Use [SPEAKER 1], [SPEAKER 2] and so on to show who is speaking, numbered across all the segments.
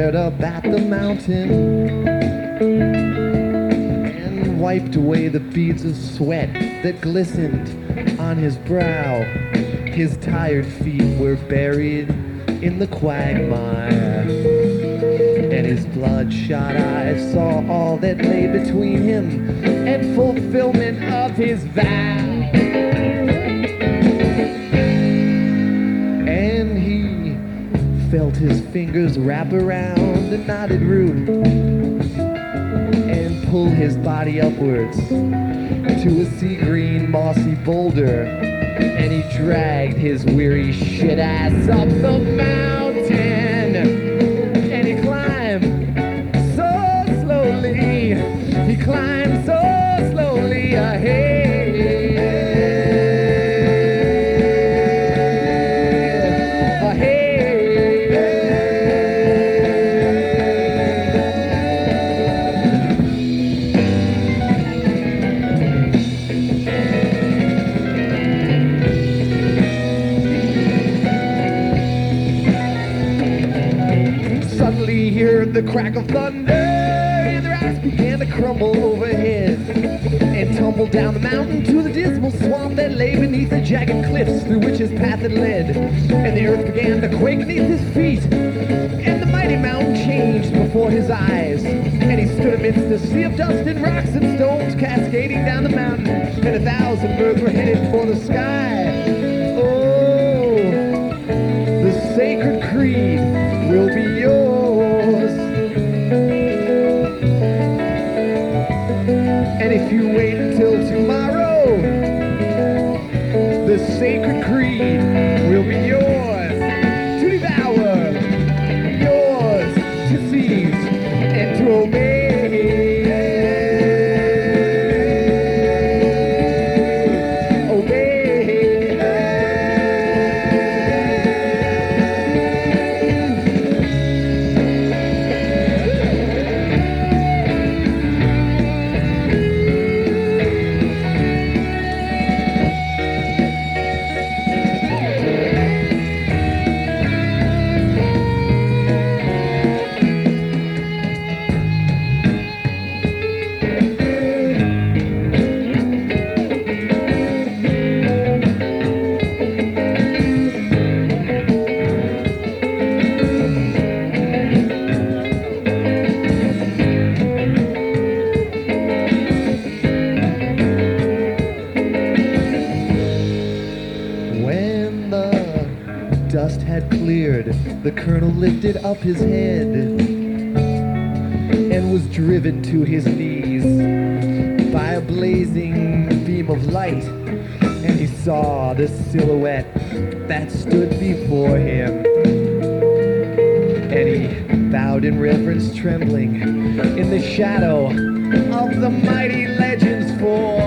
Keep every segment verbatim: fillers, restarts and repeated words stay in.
[SPEAKER 1] stared up at the mountain and wiped away the beads of sweat that glistened on his brow. His tired feet were buried in the quagmire, and his bloodshot eyes saw all that lay between him and fulfillment of his vow. And he felt his fingers wrap around the knotted root and pull his body upwards to a sea green mossy boulder, and he dragged his weary shit ass up the mountain, and he climbed so slowly, he climbed so slowly ahead. The crack of thunder, and the rocks began to crumble overhead and tumble down the mountain to the dismal swamp that lay beneath the jagged cliffs through which his path had led. And the earth began to quake beneath his feet, and the mighty mountain changed before his eyes, and he stood amidst a sea of dust and rocks and stones cascading down the mountain, and a thousand birds were headed for the sky. Oh, the sacred creed will be yours. And if you wait until tomorrow, the sacred creed will be yours to devour, yours to seize and to obey. Dust had cleared, the colonel lifted up his head and was driven to his knees by a blazing beam of light, and he saw the silhouette that stood before him, and he bowed in reverence, trembling in the shadow of the mighty legends for.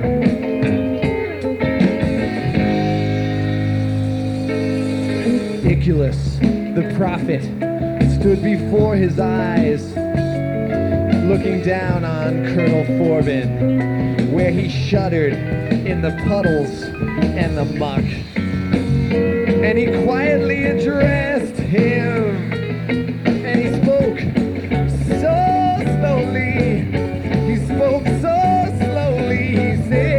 [SPEAKER 1] Iculus, the prophet, stood before his eyes, looking down on Colonel Forbin, where he shuddered in the puddles and the muck. And he quietly addressed him, and he spoke so slowly, he spoke so slowly, he said,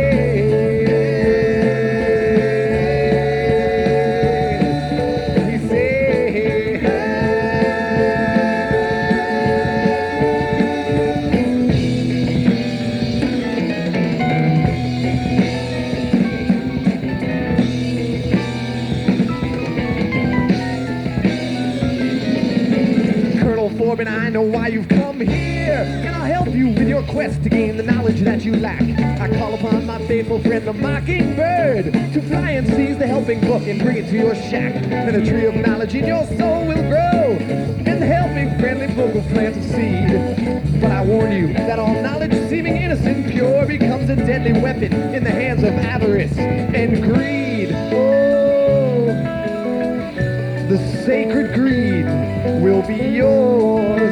[SPEAKER 1] Forbin, I know why you've come here, and I'll help you with your quest to gain the knowledge that you lack. I call upon my faithful friend the mockingbird to fly and seize the helping book and bring it to your shack. Then a tree of knowledge in your soul will grow, and the helping friendly book will plant a seed. But I warn you that all knowledge seeming innocent and pure becomes a deadly weapon in the hands of avarice and greed. Oh, the sacred greed will be yours.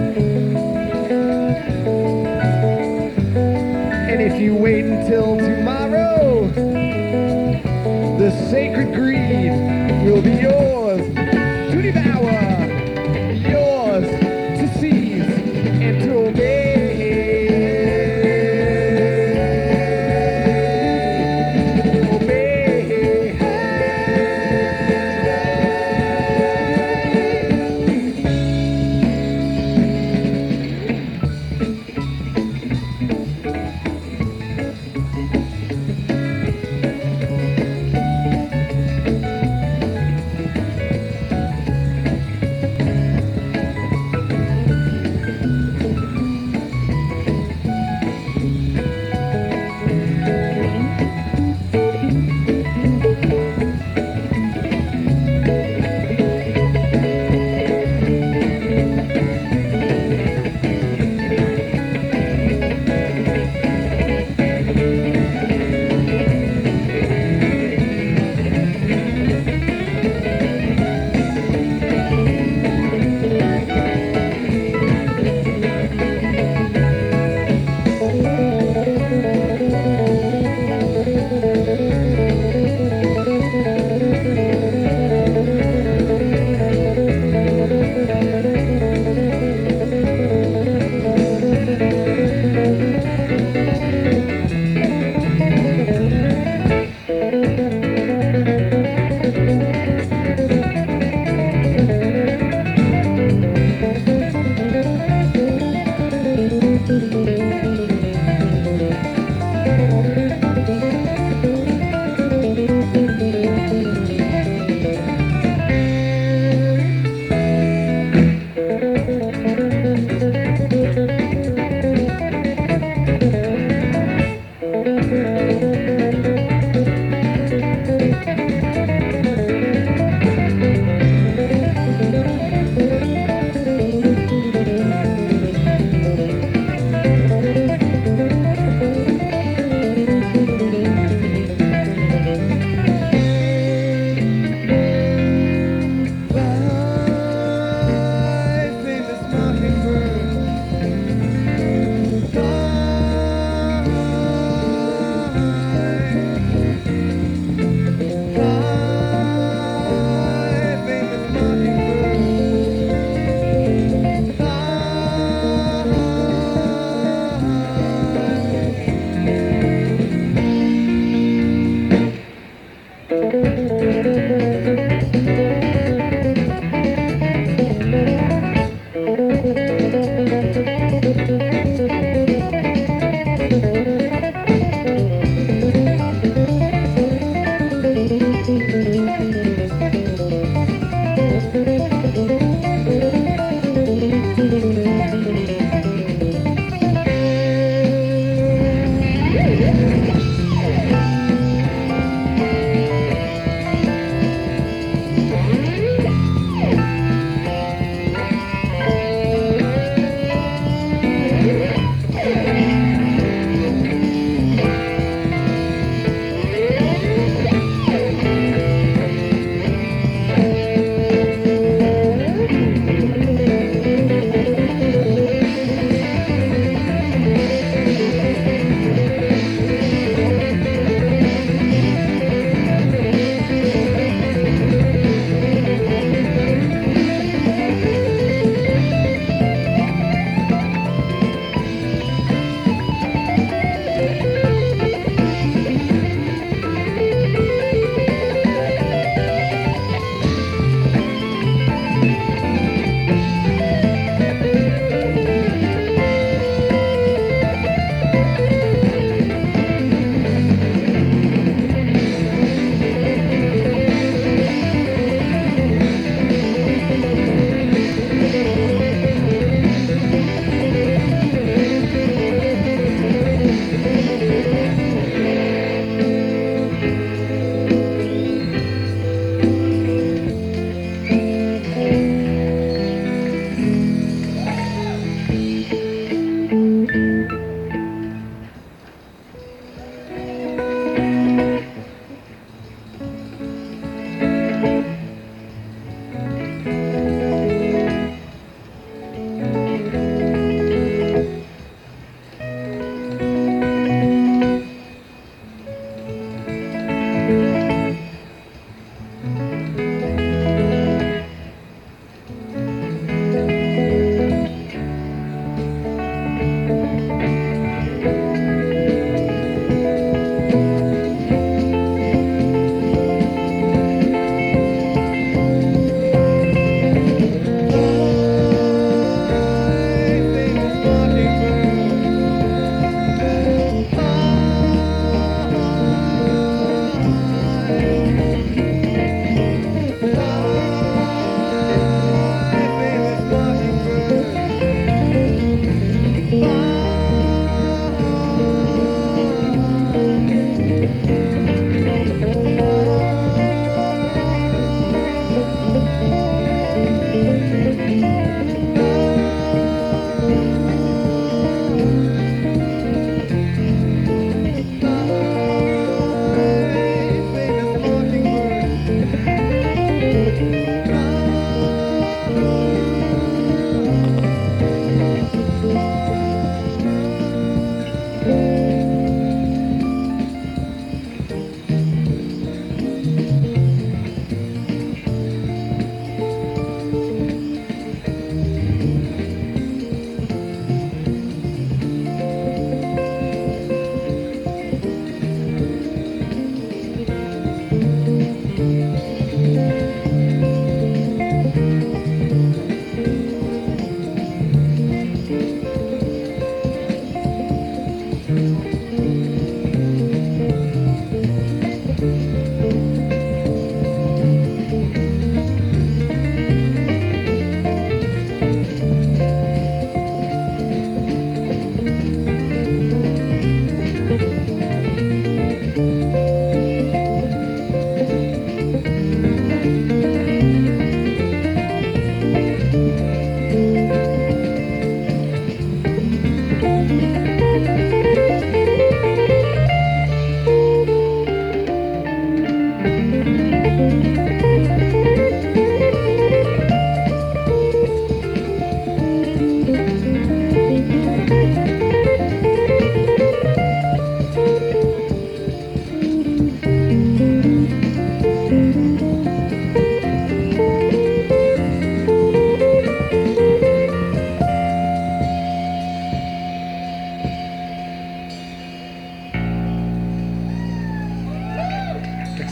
[SPEAKER 1] And if you wait until tomorrow, the sacred greed will be yours to devour, yours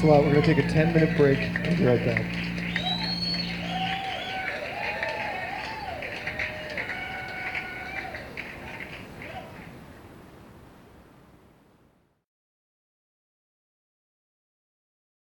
[SPEAKER 1] a lot. We're going to take a ten minute break. We'll be right back.